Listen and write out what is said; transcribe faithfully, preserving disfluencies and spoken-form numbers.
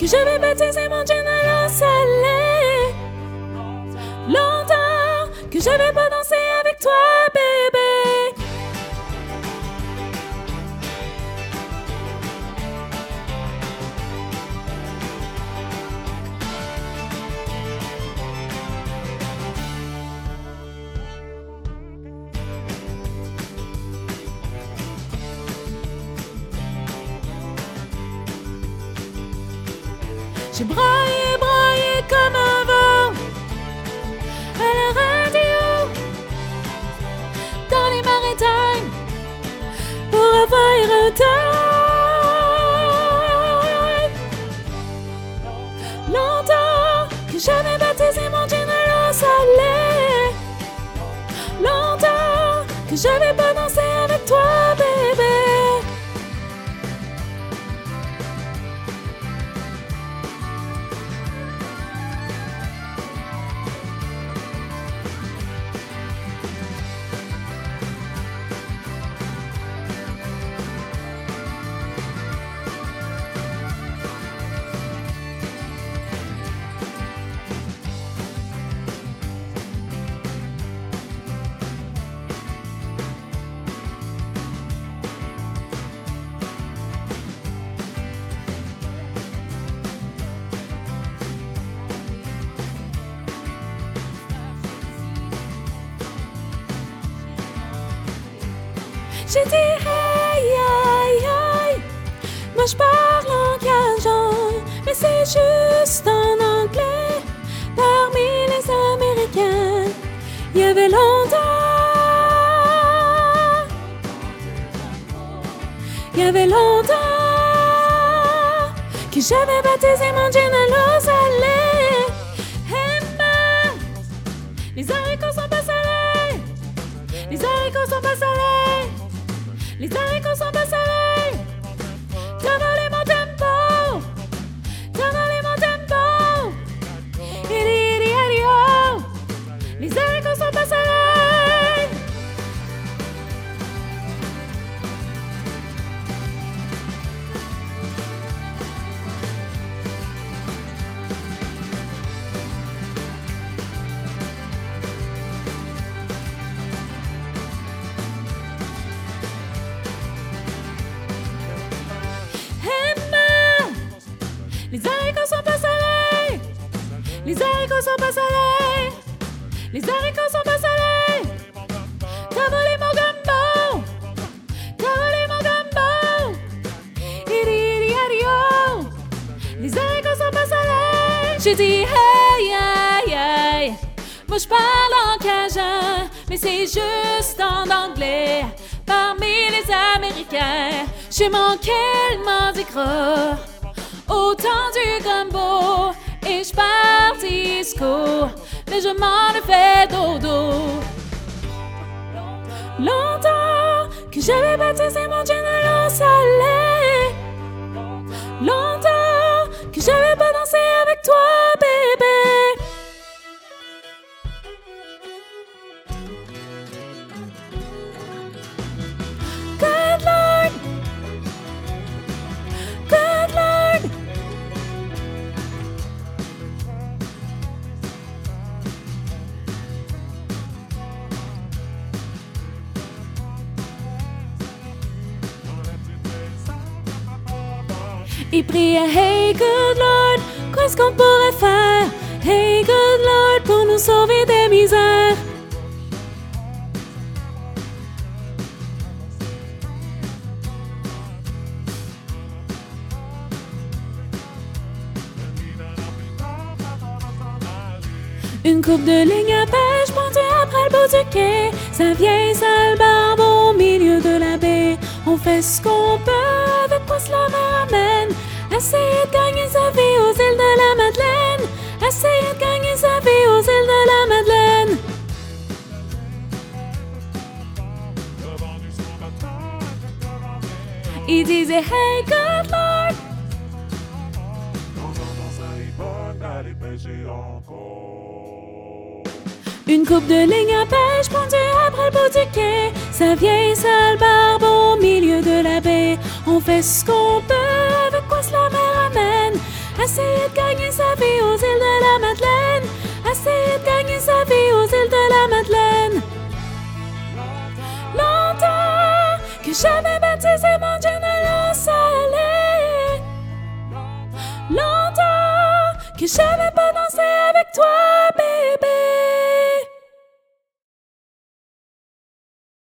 que j'avais baptisé mon gin à l'eau salée. Longtemps que j'avais pas dansé avec toi, bébé. J'ai braillé, braillé comme un vent à la radio, dans les maritimes, pour avoir un time. Longtemps que j'avais baptisé mon gin à l'eau salée. Longtemps que j'avais pas dansé avec toi, bébé. J'ai dit hey, hey, hey. Moi je parle en cajun, mais c'est juste en anglais. Parmi les Américains, il y avait longtemps, il y avait longtemps que j'avais baptisé mon gin à l'eau salée. Hey man, les haricots sont pas salés, les haricots sont pas salés. Les haricots sont pas salés. T'as volé mon tempo. T'as volé mon tempo. Idi, idi, idi, oh. Les haricots sont pas salés. Les haricots sont pas salés. Les haricots sont pas salés. Les haricots sont pas salés. T'as volé mon gumbo. T'as volé mon gumbo. Idi, idi, idi, oh. Les haricots sont pas salés. J'ai dit hey, hey, hey. Moi je parle en cajun, mais c'est juste en anglais. Parmi les Américains, j'ai manqué le mardi gras au temps du gumbo, et je pars disco, mais je m'en ai fait dodo. Longtemps que j'avais baptisé mon gin à l'eau salée. Longtemps que j'avais pas dansé avec toi, bébé. Good Lord, good Lord. Il priait, hey good Lord, qu'est-ce qu'on pourrait faire? Hey good Lord, pour nous sauver des misères. Une coupe de ligne à pêche pendue après le bout du quai. Sa vieille sale barbe au milieu de la baie. On fait ce qu'on peut avec quoi cela me ramène. Essayer de gagner sa vie aux îles de la Madeleine. Essayer de gagner sa vie aux îles de la Madeleine. Il disait hey good Lord. Une coupe de ligne à pêche pendue après le bout du quai. Sa vieille sale barbe au milieu de la baie. On fait ce qu'on peut avec quoi cela me ramène. Assez longtemps que j'avais pas dansé avec toi, bébé.